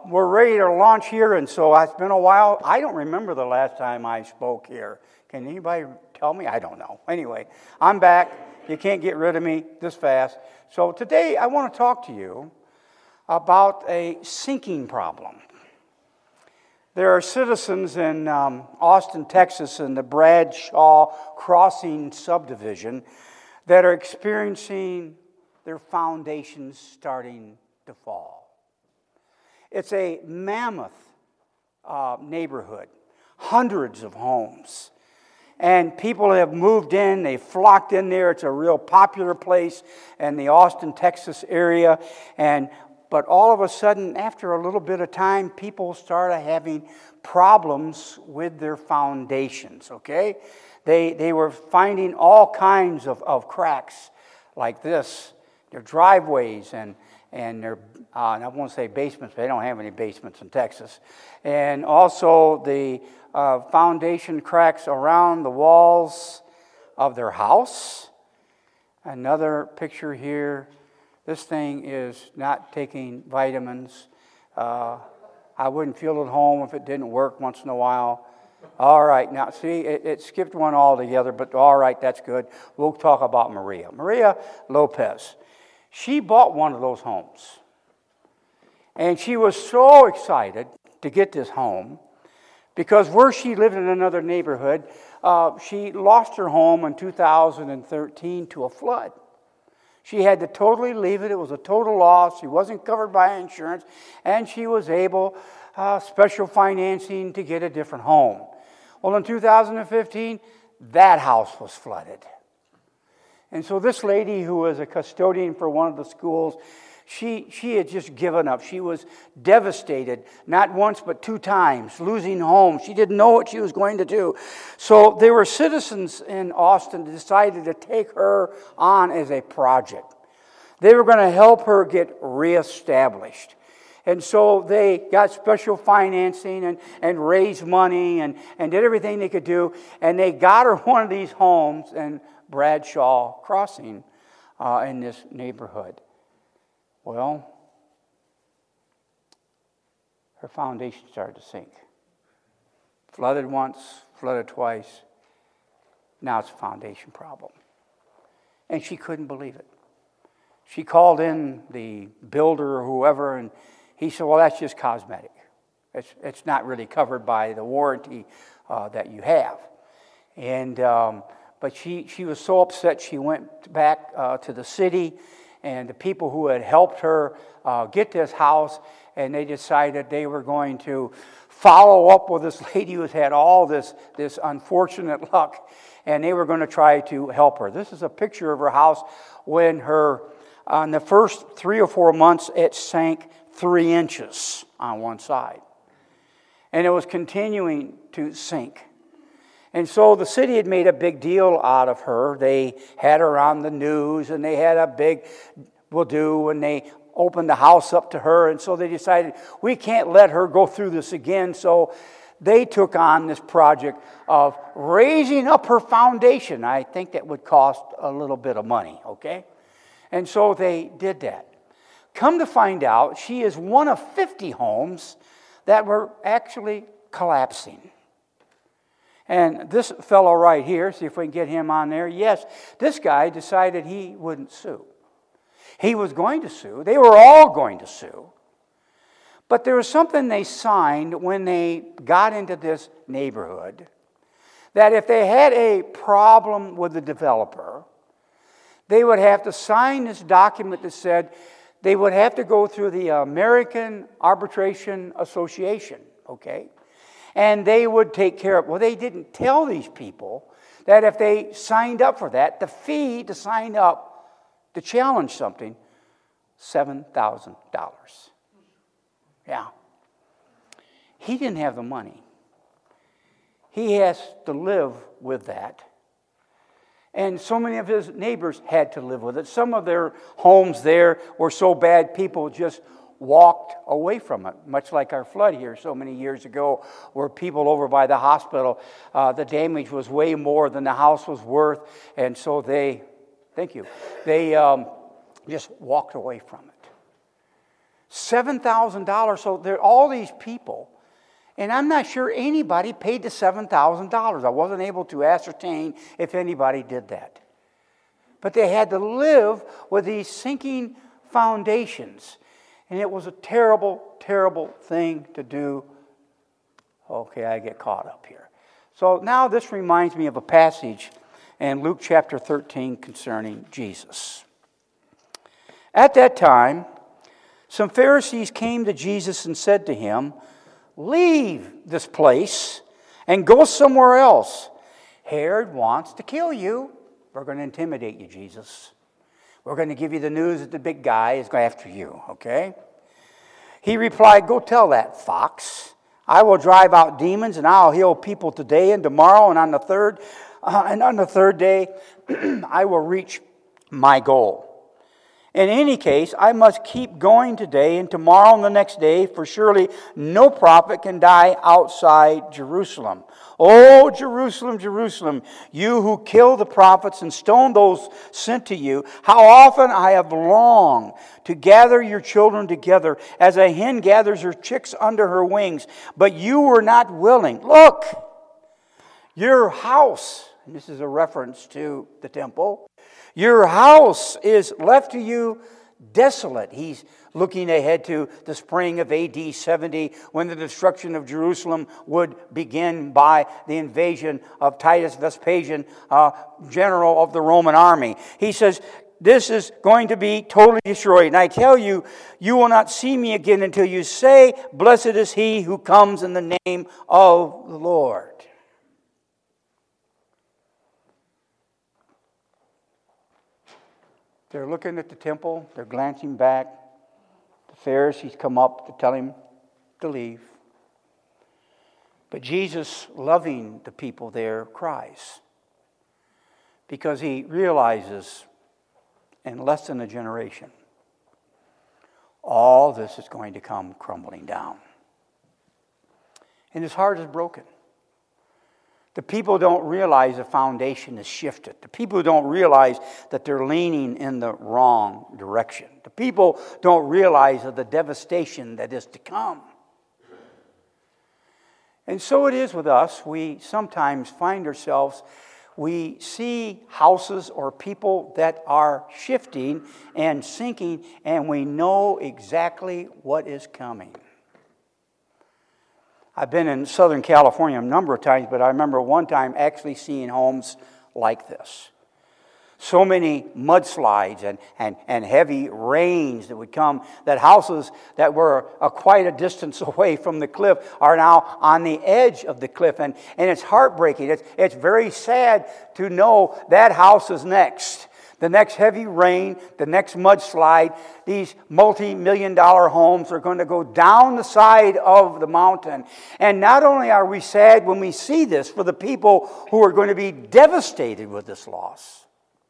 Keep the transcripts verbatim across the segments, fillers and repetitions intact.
we're ready to launch here, and so it's been a while. I don't remember the last time I spoke here. Can anybody tell me? I don't know. Anyway, I'm back. You can't get rid of me this fast. So today I want to talk to you about a sinking problem. There are citizens in um, Austin, Texas, in the Bradshaw Crossing subdivision that are experiencing their foundations starting to fall. It's a mammoth uh, neighborhood, hundreds of homes. And people have moved in, they flocked in there. It's a real popular place in the Austin, Texas area. And but all of a sudden, after a little bit of time, people started having problems with their foundations, okay? They they were finding all kinds of, of cracks like this, their driveways and, and their, uh, I won't say basements, but they don't have any basements in Texas. And also the uh, foundation cracks around the walls of their house. Another picture here. This thing is not taking vitamins. Uh, I wouldn't feel at home if it didn't work once in a while. All right, now see, it, it skipped one altogether, but all right, that's good. We'll talk about Maria. Maria Lopez. She bought one of those homes. And she was so excited to get this home because where she lived in another neighborhood, uh, she lost her home in two thousand thirteen to a flood. She had to totally leave it. It was a total loss. She wasn't covered by insurance. And she was able, uh, special financing, to get a different home. Well, in two thousand fifteen, that house was flooded. And so this lady who was a custodian for one of the schools, she, she had just given up. She was devastated, not once but two times, losing home. She didn't know what she was going to do. So there were citizens in Austin that decided to take her on as a project. They were going to help her get reestablished. And so they got special financing and, and raised money and, and did everything they could do. And they got her one of these homes in Bradshaw Crossing uh, in this neighborhood. Well, her foundation started to sink. Flooded once, flooded twice. Now it's a foundation problem. And she couldn't believe it. She called in the builder or whoever, and he said, well, that's just cosmetic. It's, it's not really covered by the warranty uh, that you have. And um, but she, she was so upset, she went back uh, to the city and the people who had helped her uh, get this house, and they decided they were going to follow up with this lady who's had all this, this unfortunate luck, and they were going to try to help her. This is a picture of her house when her, on the first three or four months, it sank three inches on one side. And it was continuing to sink. And so the city had made a big deal out of her. They had her on the news, and they had a big will-do, and they opened the house up to her. And so they decided, we can't let her go through this again. So they took on this project of raising up her foundation. I think that would cost a little bit of money, okay? And so they did that. Come to find out, she is one of fifty homes that were actually collapsing. And this fellow right here, see if we can get him on there. Yes, this guy decided he wouldn't sue. He was going to sue. They were all going to sue. But there was something they signed when they got into this neighborhood, that if they had a problem with the developer, they would have to sign this document that said they would have to go through the American Arbitration Association, okay? And they would take care of it. Well, they didn't tell these people that if they signed up for that, the fee to sign up to challenge something, seven thousand dollars. Yeah. He didn't have the money. He has to live with that. And so many of his neighbors had to live with it. Some of their homes there were so bad, people just walked away from it, much like our flood here so many years ago, where people over by the hospital, uh, the damage was way more than the house was worth, and so they, thank you, they um, just walked away from it. seven thousand dollars. So there are all these people. And I'm not sure anybody paid the seven thousand dollars. I wasn't able to ascertain if anybody did that. But they had to live with these sinking foundations. And it was a terrible, terrible thing to do. Okay, I get caught up here. So now this reminds me of a passage in Luke chapter thirteen concerning Jesus. At that time, some Pharisees came to Jesus and said to him, "Leave this place and go somewhere else. Herod wants to kill you." We're going to intimidate you, Jesus. We're going to give you the news that the big guy is going after you, okay? He replied, "Go tell that fox. I will drive out demons and I'll heal people today and tomorrow, and on the third uh, and on the third day I will reach my goal. In any case, I must keep going today and tomorrow and the next day, for surely no prophet can die outside Jerusalem. Oh, Jerusalem, Jerusalem, you who kill the prophets and stone those sent to you, how often I have longed to gather your children together as a hen gathers her chicks under her wings, but you were not willing. Look, your house," and this is a reference to the temple, "your house is left to you desolate." He's looking ahead to the spring of A D seventy, when the destruction of Jerusalem would begin by the invasion of Titus Vespasian, uh, general of the Roman army. He says, this is going to be totally destroyed. And I tell you, you will not see me again until you say, "Blessed is he who comes in the name of the Lord." They're looking at the temple. They're glancing back. The Pharisees come up to tell him to leave. But Jesus, loving the people there, cries. Because he realizes in less than a generation, all this is going to come crumbling down. And his heart is broken. The people don't realize the foundation is shifted. The people don't realize that they're leaning in the wrong direction. The people don't realize of the devastation that is to come. And so it is with us. We sometimes find ourselves, we see houses or people that are shifting and sinking, and we know exactly what is coming. I've been in Southern California a number of times, but I remember one time actually seeing homes like this. So many mudslides and, and, and heavy rains that would come, that houses that were a, quite a distance away from the cliff are now on the edge of the cliff. And, and it's heartbreaking. It's, it's very sad to know that house is next. The next heavy rain, the next mudslide, these multi-million dollar homes are going to go down the side of the mountain. And not only are we sad when we see this for the people who are going to be devastated with this loss,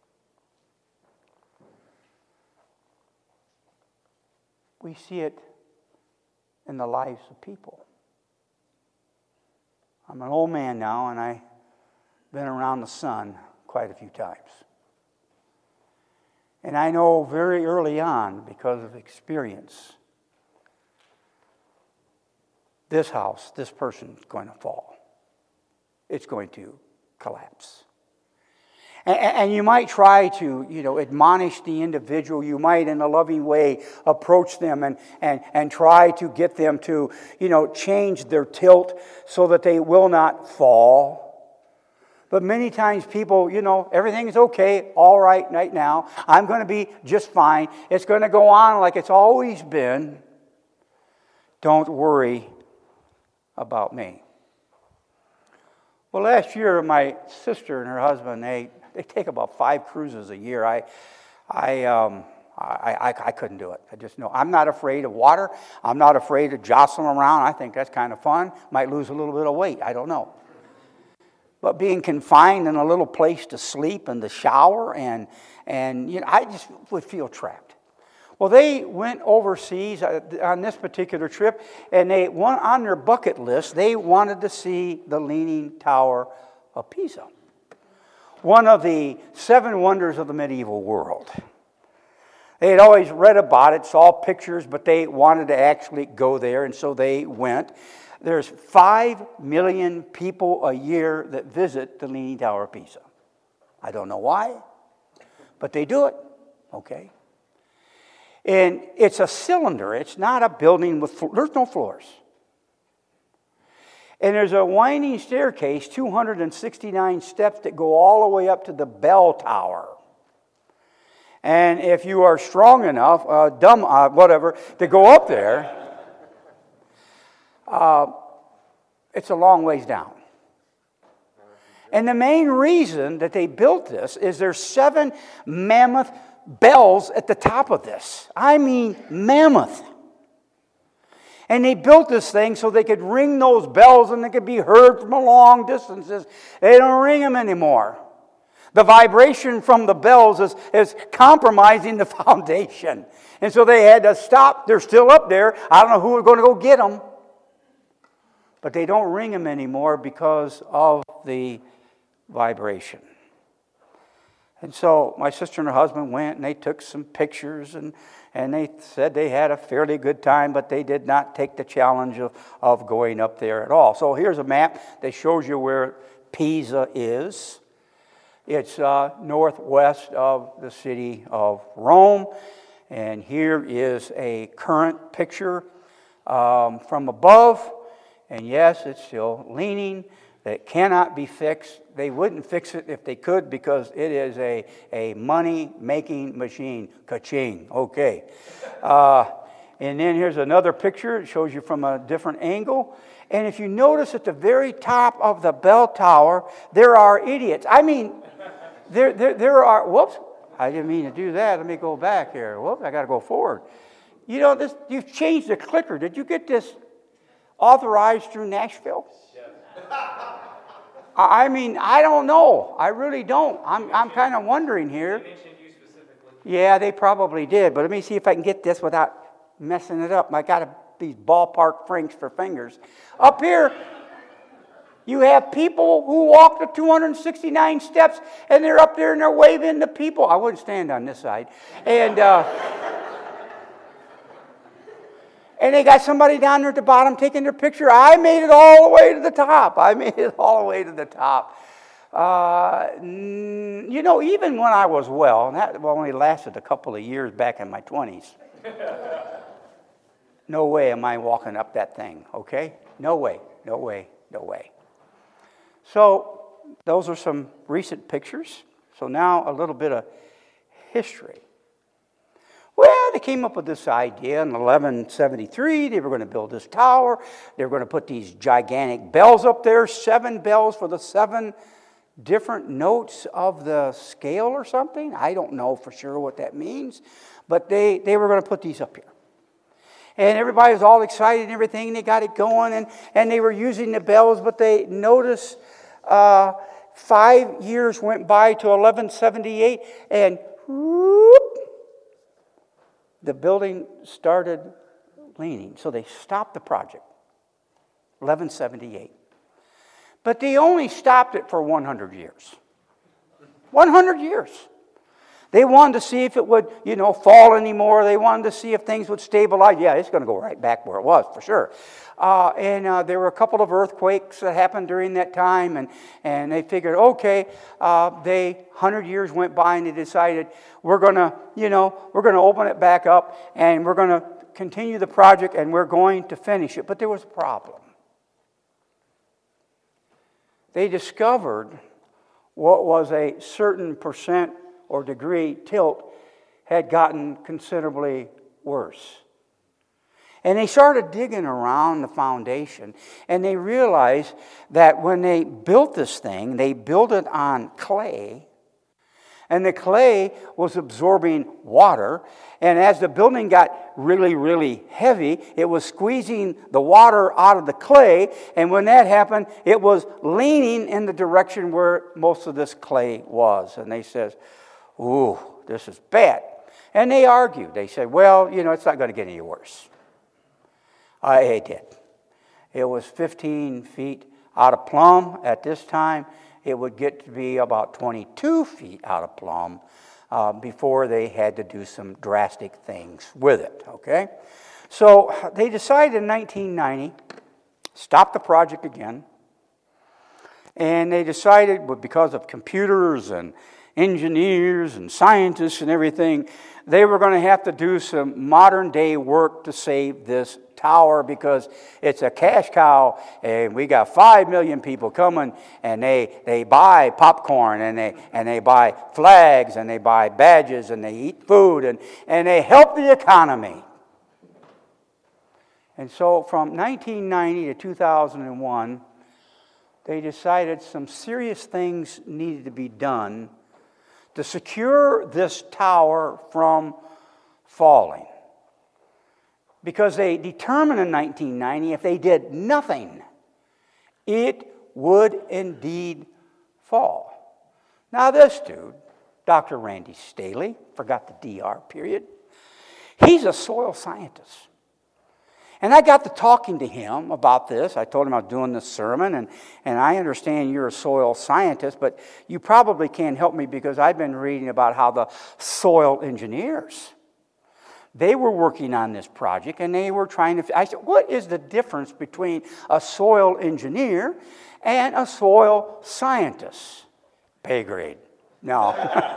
we see it in the lives of people. I'm an old man now, and I've been around the sun quite a few times. And I know very early on, because of experience, this house, this person is going to fall. It's going to collapse. And, and you might try to, you know, admonish the individual. You might, in a loving way, approach them and, and, and try to get them to, you know, change their tilt so that they will not fall. But many times people, you know, everything's okay, all right right now. I'm going to be just fine. It's going to go on like it's always been. Don't worry about me. Well, last year, my sister and her husband, they, they take about five cruises a year. I, I, um, I, I, I couldn't do it. I just know. I'm not afraid of water. I'm not afraid of jostling around. I think that's kind of fun. Might lose a little bit of weight. I don't know. But being confined in a little place to sleep and to shower, and, and you know, I just would feel trapped. Well, they went overseas on this particular trip, and they went on their bucket list, they wanted to see the Leaning Tower of Pisa, one of the seven wonders of the medieval world. They had always read about it, saw pictures, but they wanted to actually go there, and so they went. There's five million people a year that visit the Leaning Tower of Pisa. I don't know why, but they do it, okay? And it's a cylinder. It's not a building with, there's no floors. And there's a winding staircase, two hundred sixty-nine steps that go all the way up to the bell tower. And if you are strong enough, uh, dumb, uh, whatever, to go up there, uh, it's a long ways down. And the main reason that they built this is there's seven mammoth bells at the top of this. I mean mammoth. And they built this thing so they could ring those bells and they could be heard from a long distances. They don't ring them anymore. The vibration from the bells is, is compromising the foundation. And so they had to stop. They're still up there. I don't know who was going to go get them. But they don't ring them anymore because of the vibration. And so my sister and her husband went and they took some pictures and, and they said they had a fairly good time, but they did not take the challenge of, of going up there at all. So here's a map that shows you where Pisa is. It's uh, northwest of the city of Rome. And here is a current picture um, from above. And yes, it's still leaning. It cannot be fixed. They wouldn't fix it if they could because it is a, a money-making machine. Ka-ching. Okay. Uh, and then here's another picture. It shows you from a different angle. And if you notice at the very top of the bell tower, there are idiots. I mean, there, there, there are, whoops, I didn't mean to do that. Let me go back here. Whoops, I got to go forward. You know, this, you've changed the clicker. Did you get this authorized through Nashville? I mean, I don't know. I really don't. I'm I'm kind of wondering here. They mentioned you specifically. Yeah, they probably did. But let me see if I can get this without messing it up. I got these ballpark franks for fingers. Up here, you have people who walk the two hundred sixty-nine steps, and they're up there and they're waving to people. I wouldn't stand on this side. And... Uh, And they got somebody down there at the bottom taking their picture. I made it all the way to the top. I made it all the way to the top. Uh, you know, even when I was well, and that only lasted a couple of years back in my twenties. No way am I walking up that thing, okay? No way, no way, no way. So those are some recent pictures. So now a little bit of history. Well, they came up with this idea in eleven seventy-three. They were going to build this tower. They were going to put these gigantic bells up there, seven bells for the seven different notes of the scale or something. I don't know for sure what that means. But they, they were going to put these up here. And everybody was all excited and everything. They got it going, and, and they were using the bells, but they noticed uh, five years went by to eleven seventy-eight, and whoop, the building started leaning. So they stopped the project, eleven seventy-eight. But they only stopped it for one hundred years. one hundred years. They wanted to see if it would, you know, fall anymore. They wanted to see if things would stabilize. Yeah, it's going to go right back where it was, for sure. Uh, and uh, there were a couple of earthquakes that happened during that time, and, and they figured, okay, uh, they, one hundred years went by, and they decided, we're going to, you know, we're going to open it back up, and we're going to continue the project, and we're going to finish it. But there was a problem. They discovered what was a certain percent or degree tilt had gotten considerably worse. And they started digging around the foundation, and they realized that when they built this thing, they built it on clay, and the clay was absorbing water, and as the building got really, really heavy, it was squeezing the water out of the clay, and when that happened, it was leaning in the direction where most of this clay was. And they said, ooh, this is bad. And they argued. They said, well, you know, it's not going to get any worse. Uh, it did. It was fifteen feet out of plumb at this time. It would get to be about twenty-two feet out of plumb uh, before they had to do some drastic things with it, okay? So they decided in nineteen ninety, stop the project again, and they decided, well, because of computers and engineers and scientists and everything, they were going to have to do some modern day work to save this tower because it's a cash cow, and we got five million people coming, and they, they buy popcorn, and they and they buy flags, and they buy badges, and they eat food, and, and they help the economy. And so from nineteen ninety to two thousand one, they decided some serious things needed to be done to secure this tower from falling. Because they determined in nineteen ninety if they did nothing, it would indeed fall. Now this dude, Doctor Randy Staley, forgot the D R period, he's a soil scientist. And I got to talking to him about this. I told him I was doing this sermon, and, and I understand you're a soil scientist, but you probably can't help me because I've been reading about how the soil engineers, they were working on this project, and they were trying to... I said, what is the difference between a soil engineer and a soil scientist? Pay grade. No.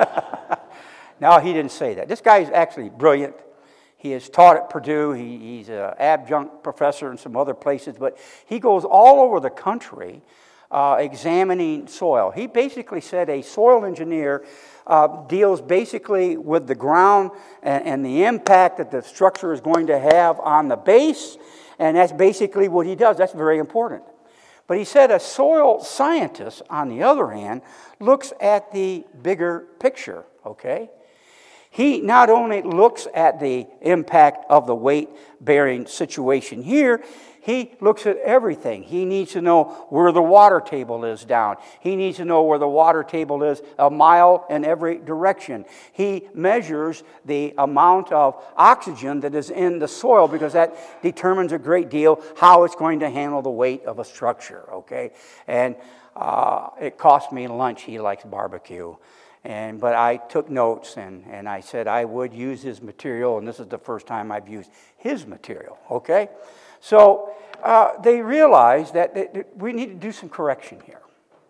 No, he didn't say that. This guy is actually brilliant. He has taught at Purdue. He, he's an adjunct professor in some other places, but he goes all over the country uh, examining soil. He basically said a soil engineer uh, deals basically with the ground and, and the impact that the structure is going to have on the base, and that's basically what he does. That's very important. But he said a soil scientist, on the other hand, looks at the bigger picture, okay? He not only looks at the impact of the weight-bearing situation here, he looks at everything. He needs to know where the water table is down. He needs to know where the water table is a mile in every direction. He measures the amount of oxygen that is in the soil because that determines a great deal how it's going to handle the weight of a structure, okay? And uh, it cost me lunch. He likes barbecue. And, but I took notes, and, and I said I would use his material, and this is the first time I've used his material, okay? So uh, they realized that, that, that we need to do some correction here.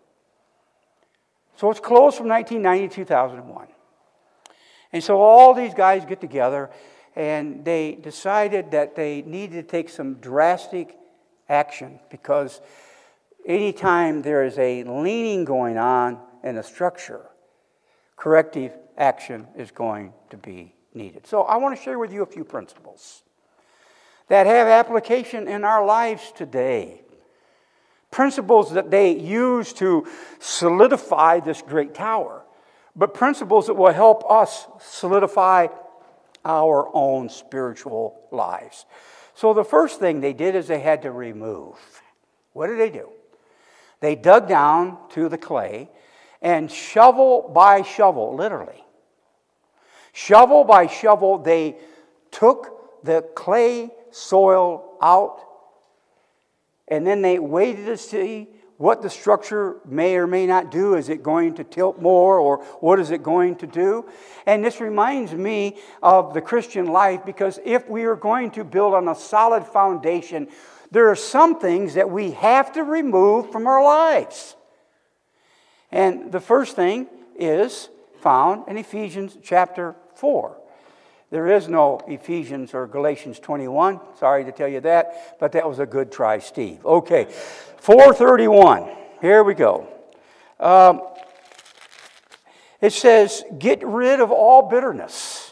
So it's closed from nineteen ninety to two thousand one. And so all these guys get together, and they decided that they needed to take some drastic action because anytime there is a leaning going on in a structure, corrective action is going to be needed. So I want to share with you a few principles that have application in our lives today. Principles that they use to solidify this great tower, but principles that will help us solidify our own spiritual lives. So the first thing they did is they had to remove. What did they do? They dug down to the clay, and shovel by shovel, literally, shovel by shovel, they took the clay soil out, and then they waited to see what the structure may or may not do. Is it going to tilt more, or what is it going to do? And this reminds me of the Christian life, because if we are going to build on a solid foundation, there are some things that we have to remove from our lives. And the first thing is found in Ephesians chapter four. There is no Ephesians or Galatians twenty-one. Sorry to tell you that, but that was a good try, Steve. Okay, four thirty-one. Here we go. Um, it says, get rid of all bitterness,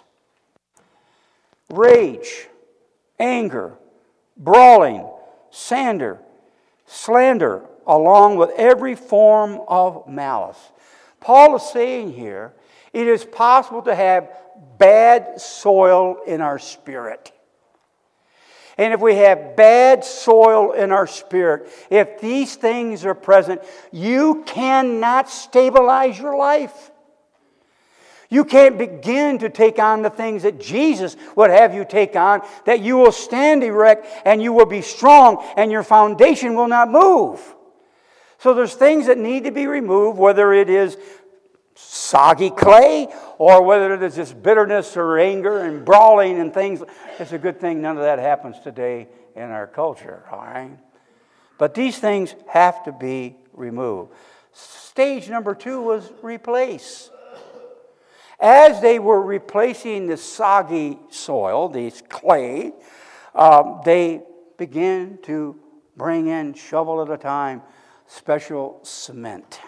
rage, anger, brawling, slander, slander, along with every form of malice. Paul is saying here, it is possible to have bad soil in our spirit. And if we have bad soil in our spirit, if these things are present, you cannot stabilize your life. You can't begin to take on the things that Jesus would have you take on, that you will stand erect and you will be strong and your foundation will not move. So there's things that need to be removed, whether it is soggy clay, or whether there's just bitterness or anger and brawling and things. It's a good thing none of that happens today in our culture, all right? But these things have to be removed. Stage number two was replace. As they were replacing the soggy soil, this clay, um, they began to bring in, shovel at a time, special cement.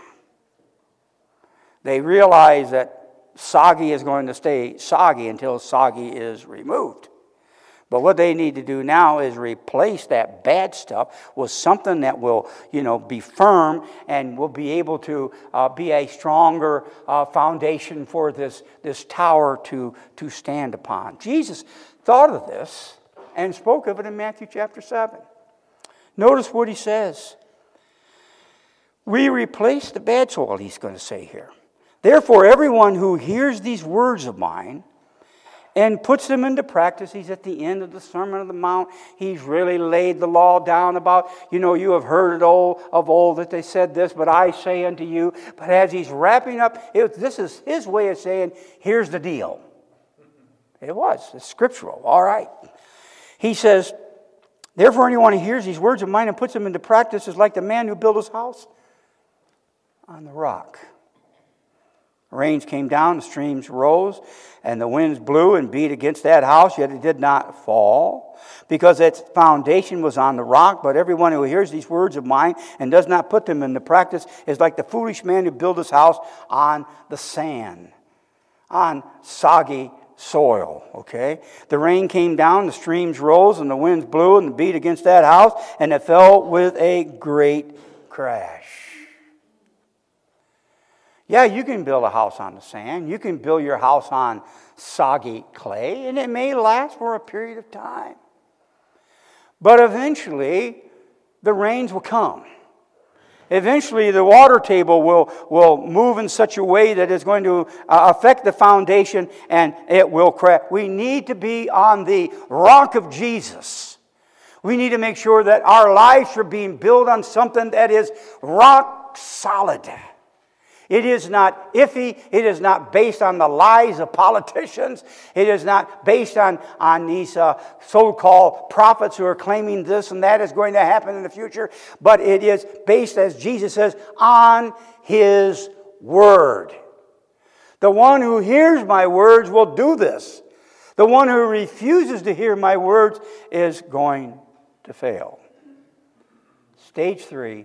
They realize that soggy is going to stay soggy until soggy is removed. But what they need to do now is replace that bad stuff with something that will, you know, be firm and will be able to uh, be a stronger uh, foundation for this, this tower to, to stand upon. Jesus thought of this and spoke of it in Matthew chapter seven. Notice what he says. We replace the bad soil, he's going to say here. Therefore, everyone who hears these words of mine and puts them into practice, he's at the end of the Sermon on the Mount. He's really laid the law down about, you know, you have heard it all of old that they said this, but I say unto you. But as he's wrapping up, it, this is his way of saying, here's the deal. It was. It's scriptural. All right. He says, therefore, anyone who hears these words of mine and puts them into practice is like the man who built his house on the rock. Rains came down, the streams rose, and the winds blew and beat against that house, yet it did not fall, because its foundation was on the rock. But everyone who hears these words of mine and does not put them into practice is like the foolish man who built his house on the sand, on soggy soil, okay? The rain came down, the streams rose, and the winds blew and beat against that house, and it fell with a great crash. Yeah, you can build a house on the sand. You can build your house on soggy clay, and it may last for a period of time. But eventually, the rains will come. Eventually, the water table will, will move in such a way that it's going to uh, affect the foundation, and it will crack. We need to be on the rock of Jesus. We need to make sure that our lives are being built on something that is rock solid. It is not iffy. It is not based on the lies of politicians. It is not based on, on these uh, so-called prophets who are claiming this and that is going to happen in the future. But it is based, as Jesus says, on His Word. The one who hears my words will do this. The one who refuses to hear my words is going to fail. Stage three.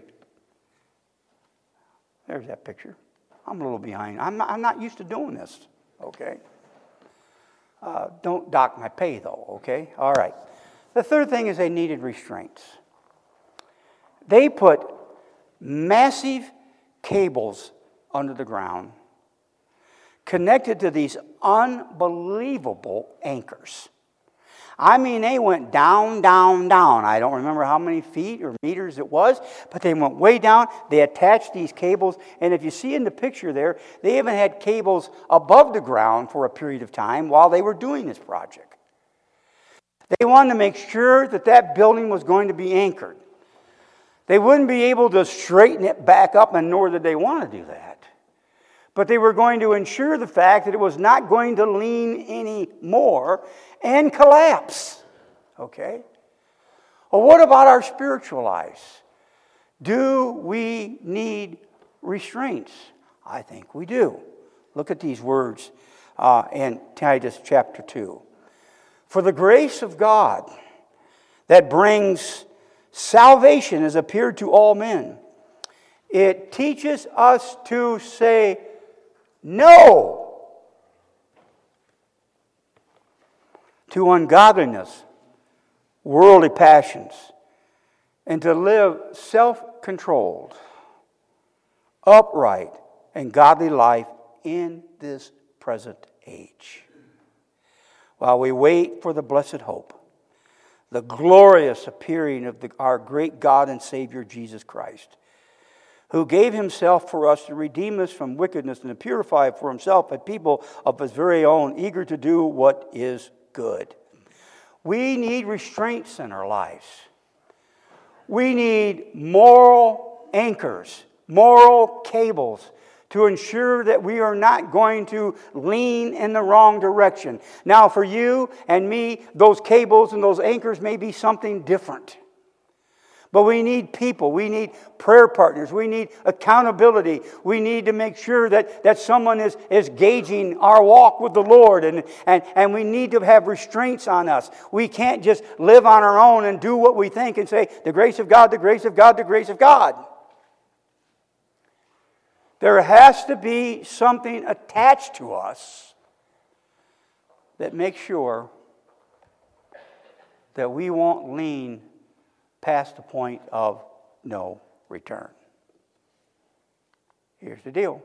There's that picture. I'm a little behind. I'm not, I'm not used to doing this, okay? Uh, don't dock my pay, though, okay? All right. The third thing is they needed restraints. They put massive cables under the ground connected to these unbelievable anchors. I mean, they went down, down, down. I don't remember how many feet or meters it was, but they went way down. They attached these cables, and if you see in the picture there, they even had cables above the ground for a period of time while they were doing this project. They wanted to make sure that that building was going to be anchored. They wouldn't be able to straighten it back up, and nor did they want to do that. But they were going to ensure the fact that it was not going to lean any more and collapse. Okay? Well, what about our spiritual lives? Do we need restraints? I think we do. Look at these words uh, in Titus chapter two. For the grace of God that brings salvation has appeared to all men. It teaches us to say no to ungodliness, worldly passions, and to live self-controlled, upright, and godly life in this present age, while we wait for the blessed hope, the glorious appearing of the, our great God and Savior Jesus Christ, who gave himself for us to redeem us from wickedness and to purify for himself a people of his very own, eager to do what is good. We need restraints in our lives. We need moral anchors, moral cables to ensure that we are not going to lean in the wrong direction. Now, for you and me, those cables and those anchors may be something different. But we need people. We need prayer partners. We need accountability. We need to make sure that, that someone is, is gauging our walk with the Lord. And, and, and we need to have restraints on us. We can't just live on our own and do what we think and say, the grace of God, the grace of God, the grace of God. There has to be something attached to us that makes sure that we won't lean past the point of no return. Here's the deal.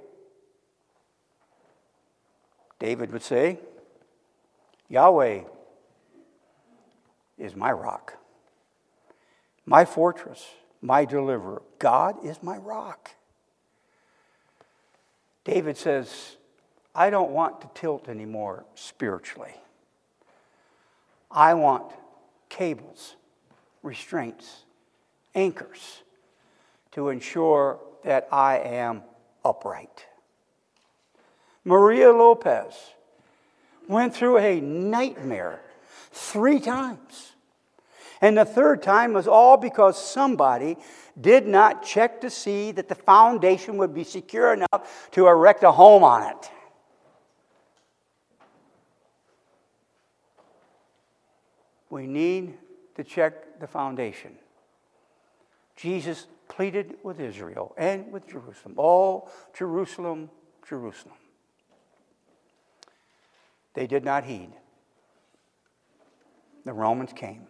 David would say, Yahweh is my rock, my fortress, my deliverer. God is my rock. David says, I don't want to tilt anymore spiritually. I want cables, restraints, anchors to ensure that I am upright. Maria Lopez went through a nightmare three times. And the third time was all because somebody did not check to see that the foundation would be secure enough to erect a home on it. We need to check the foundation. Jesus pleaded with Israel and with Jerusalem. Oh, Jerusalem, Jerusalem. They did not heed. The Romans came.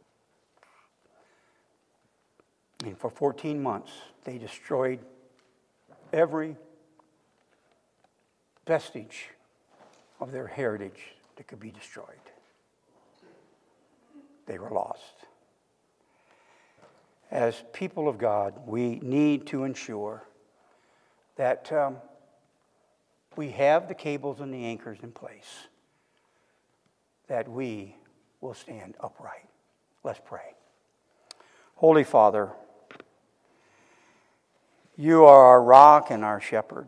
And for fourteen months, they destroyed every vestige of their heritage that could be destroyed. They were lost. As people of God, we need to ensure that um, we have the cables and the anchors in place, that we will stand upright. Let's pray. Holy Father, you are our rock and our shepherd.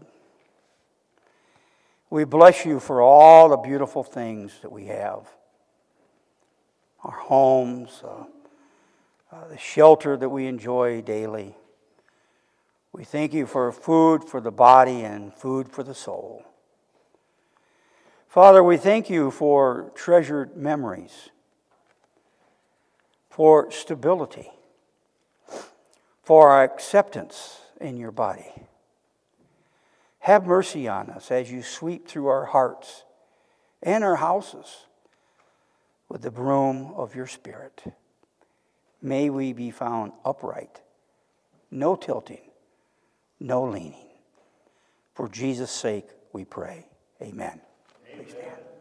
We bless you for all the beautiful things that we have. Our homes, uh, uh, the shelter that we enjoy daily. We thank you for food for the body and food for the soul. Father, we thank you for treasured memories, for stability, for our acceptance in your body. Have mercy on us as you sweep through our hearts and our houses with the broom of your Spirit. May we be found upright, no tilting, no leaning. For Jesus' sake we pray. Amen. Amen. Please stand.